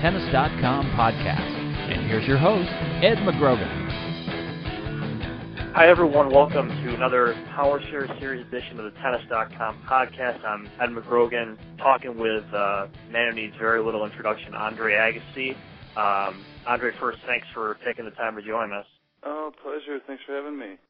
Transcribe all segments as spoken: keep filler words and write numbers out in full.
Tennis dot com podcast. And here's your host, Ed McGrogan. Hi, everyone. Welcome to another PowerShare Series edition of the Tennis dot com podcast. I'm Ed McGrogan, talking with uh, man who needs very little introduction, Andre Agassi. Um, Andre, first, thanks for taking the time to join us. Oh, pleasure. Thanks for having me.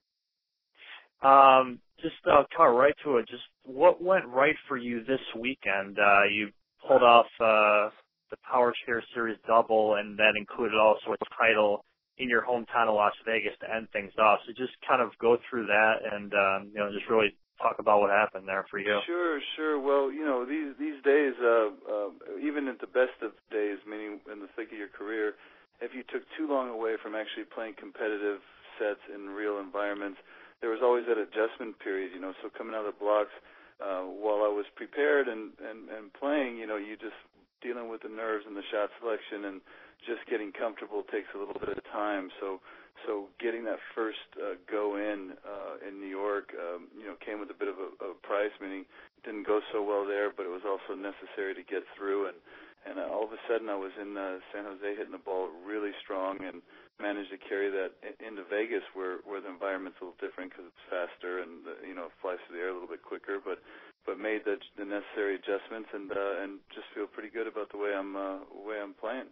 Um, just uh, cut right to it. Just what went right for you this weekend? Uh, you pulled off uh, the PowerShare Series double, and that included also a title in your hometown of Las Vegas to end things off. So just kind of go through that and, um, you know, just really talk about what happened there for you. Sure, sure. Well, you know, these these days, uh, uh, even at the best of days, meaning in the thick of your career, if you took too long away from actually playing competitive sets in real environments, there was always that adjustment period, you know. So coming out of the blocks, uh, while I was prepared and, and, and playing, you know, you just dealing with the nerves and the shot selection and just getting comfortable takes a little bit of time. So so getting that first uh, go in uh, in New York, um, you know, came with a bit of a, a price, meaning it didn't go so well there, but it was also necessary to get through. And, and uh, all of a sudden I was in uh, San Jose hitting the ball really strong and managed to carry that into Vegas where, where the environment's a little different because it's faster and, uh, you know, flies through the air a little bit quicker, but but made the, the necessary adjustments and uh, and just feel pretty good about the way I'm uh, way I'm playing.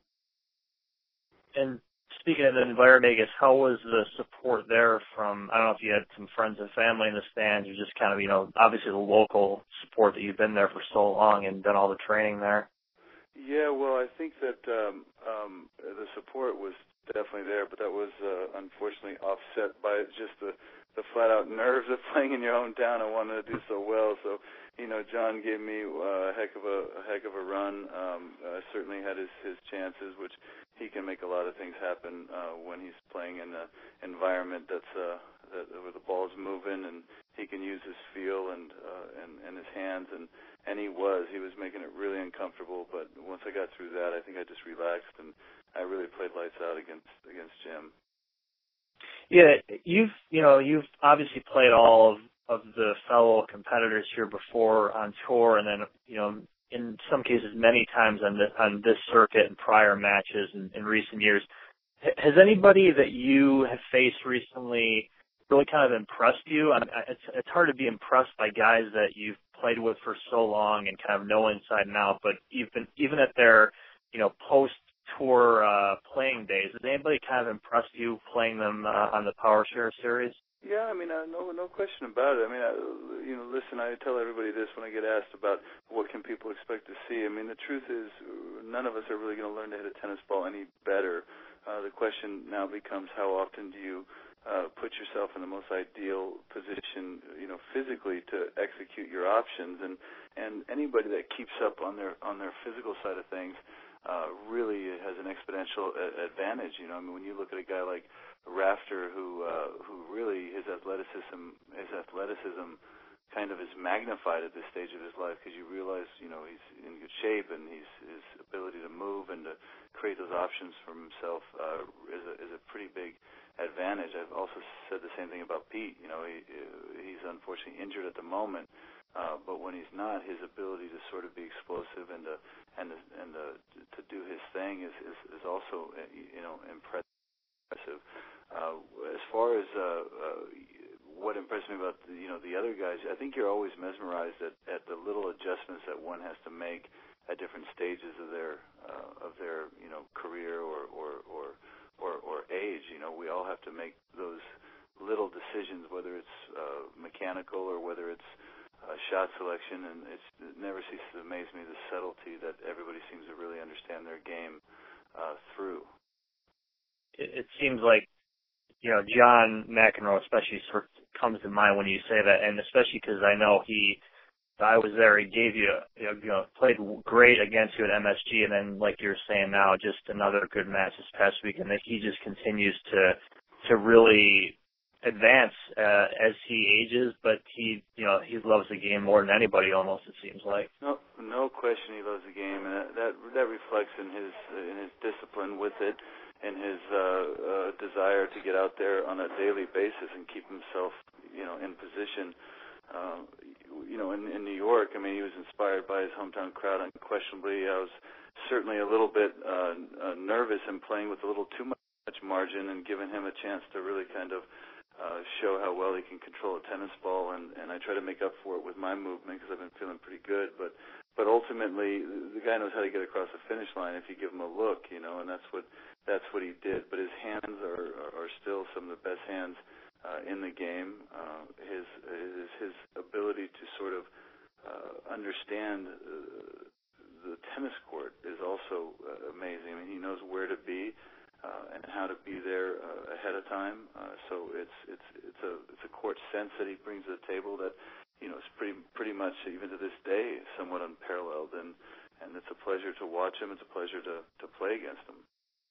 And speaking of the environment, Vegas, how was the support there from, I don't know if you had some friends and family in the stands, or just kind of, you know, obviously the local support that you've been there for so long and done all the training there? Yeah, well, I think that um, um, the support was definitely there, but that was uh, unfortunately offset by just the, the flat-out nerves of playing in your hometown. I wanted to do so well, so you know, John gave me uh, a heck of a, a heck of a run. Um, uh, certainly had his, his chances, which he can make a lot of things happen uh, when he's playing in an environment that's uh, that where the ball's moving, and he can use his feel and uh, and, and his hands, and, and he was he was making it really uncomfortable. But once I got through that, I think I just relaxed, and I really played lights out against against Jim. Yeah, you've you know you've obviously played all of. of the fellow competitors here before on tour, and then, you know, in some cases many times on this, on this circuit and prior matches in, in recent years. H- has anybody that you have faced recently really kind of impressed you? I mean, it's, it's hard to be impressed by guys that you've played with for so long and kind of know inside and out, but even, even at their, you know, post-tour uh, playing days, has anybody kind of impressed you playing them uh, on the PowerShare Series? Yeah, I mean, uh, no, no question about it. I mean, I, you know, listen, I tell everybody this when I get asked about what can people expect to see. I mean, the truth is, none of us are really going to learn to hit a tennis ball any better. Uh, the question now becomes, how often do you uh, put yourself in the most ideal position, you know, physically to execute your options? And and anybody that keeps up on their on their physical side of things uh, really has an exponential a- advantage. You know, I mean, when you look at a guy like Rafter, who uh, who really his athleticism his athleticism kind of is magnified at this stage of his life, because you realize, you know, he's in good shape, and he's, his ability to move and to create those options for himself uh, is a is a pretty big advantage. I've also said the same thing about Pete. You know, he he's unfortunately injured at the moment, uh, but when he's not, his ability to sort of be explosive and to and to, and to, to do his thing is is, is also, you know, impressive. Uh, as far as uh, uh, what impressed me about the, you know the other guys, I think you're always mesmerized at, at the little adjustments that one has to make at different stages of their uh, of their you know career or or, or or or age. You know, we all have to make those little decisions, whether it's uh, mechanical or whether it's uh, shot selection, and it's, it never ceases to amaze me the subtlety that everybody seems to really understand their game uh, through. It seems like, you know, John McEnroe especially sort of comes to mind when you say that, and especially because I know he, I was there, he gave you, you know, played great against you at M S G, and then, like you're saying now, just another good match this past week, and that he just continues to to really advance uh, as he ages, but he, you know, he loves the game more than anybody almost, it seems like. No, no question he loves the game, and that that, that reflects in his in his discipline with it, and his uh, uh, desire to get out there on a daily basis and keep himself, you know, in position. Uh, you know, in, in New York, I mean, he was inspired by his hometown crowd unquestionably. I was certainly a little bit uh, uh, nervous in playing with a little too much margin and giving him a chance to really kind of uh, show how well he can control a tennis ball, and, and I try to make up for it with my movement because I've been feeling pretty good. But but ultimately, the guy knows how to get across the finish line if you give him a look, you know, and that's what that's what he did. But his hands are are still some of the best hands uh, in the game. Uh, his his his ability to sort of uh, understand uh, the tennis court is also uh, amazing. I mean, he knows where to be. Uh, and how to be there uh, ahead of time. Uh, so it's it's it's a it's a court sense that he brings to the table that, you know, is pretty pretty much, even to this day, somewhat unparalleled. And, and it's a pleasure to watch him. It's a pleasure to, to play against him.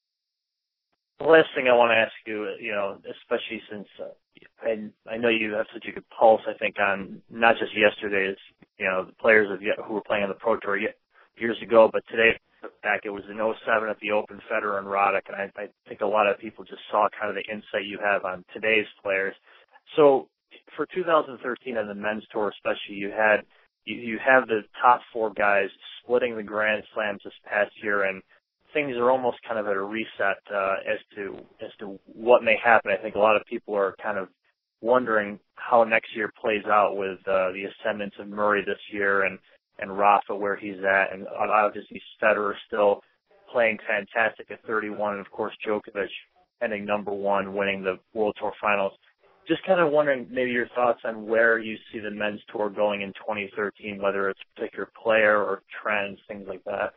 The last thing I want to ask you, you know, especially since uh, I I know you have such a good pulse, I think, on not just yesterday's, you know, the players of who were playing on the Pro Tour years ago, but today. Back, it was in oh seven at the Open, Federer and Roddick, and I, I think a lot of people just saw kind of the insight you have on today's players. So for two thousand thirteen on the men's tour, especially, you had you, you have the top four guys splitting the Grand Slams this past year, and things are almost kind of at a reset uh, as to as to what may happen. I think a lot of people are kind of wondering how next year plays out with uh, the ascendance of Murray this year and. and Rafa where he's at, and obviously Federer still playing fantastic at thirty-one, and of course Djokovic ending number one, winning the World Tour Finals. Just kind of wondering maybe your thoughts on where you see the men's tour going in twenty thirteen, whether it's a particular player or trends, things like that.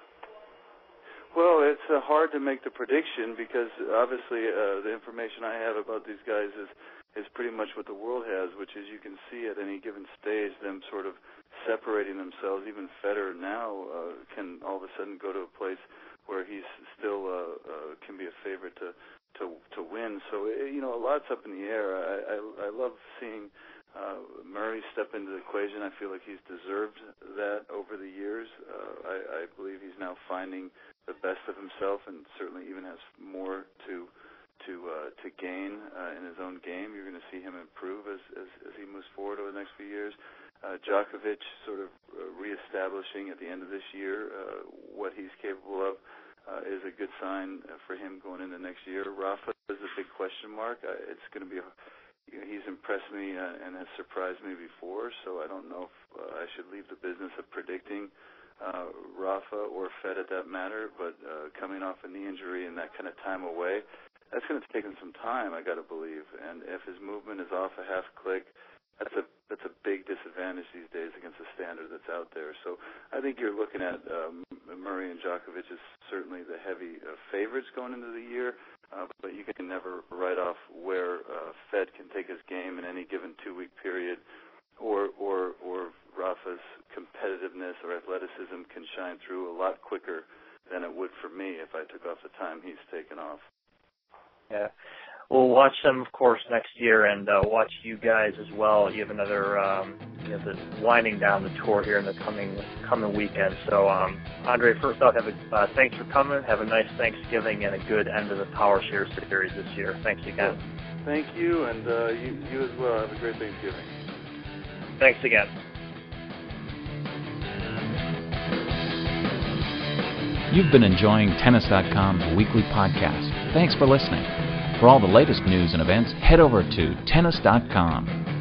Well, it's uh, hard to make the prediction because obviously uh, the information I have about these guys is is pretty much what the world has, which is you can see at any given stage them sort of separating themselves. Even Federer now uh, can all of a sudden go to a place where he's still uh, uh, can be a favorite to to to win. So you know, a lot's up in the air. I I, I love seeing uh, Murray step into the equation. I feel like he's deserved that over the years. Uh, I, I believe he's now finding the best of himself, and certainly even has more to. to uh, to gain uh, in his own game. You're going to see him improve as, as, as he moves forward over the next few years. Uh, Djokovic sort of uh, reestablishing at the end of this year uh, what he's capable of uh, is a good sign for him going into next year. Rafa is a big question mark. Uh, it's going to be, a, you know, he's impressed me uh, and has surprised me before, so I don't know if uh, I should leave the business of predicting uh, Rafa or Fed at that matter, but uh, coming off a knee injury and that kind of time away, that's going to take him some time, I got to believe. And if his movement is off a half click, that's a that's a big disadvantage these days against the standard that's out there. So I think you're looking at um, Murray and Djokovic as certainly the heavy uh, favorites going into the year, uh, but you can never write off where uh, Fed can take his game in any given two-week period, or or or Rafa's competitiveness or athleticism can shine through a lot quicker than it would for me if I took off the time he's taken off. Yeah, we'll watch them, of course, next year, and uh, watch you guys as well. You have another, um, you know, the winding down the tour here in the coming coming weekend. So, um, Andre, first off, have a, uh, thanks for coming. Have a nice Thanksgiving and a good end of the Power Share Series this year. Thanks again. Well, thank you, and uh, you, you as well. Have a great Thanksgiving. Thanks again. You've been enjoying Tennis dot com's weekly podcast. Thanks for listening. For all the latest news and events, head over to Tennis dot com.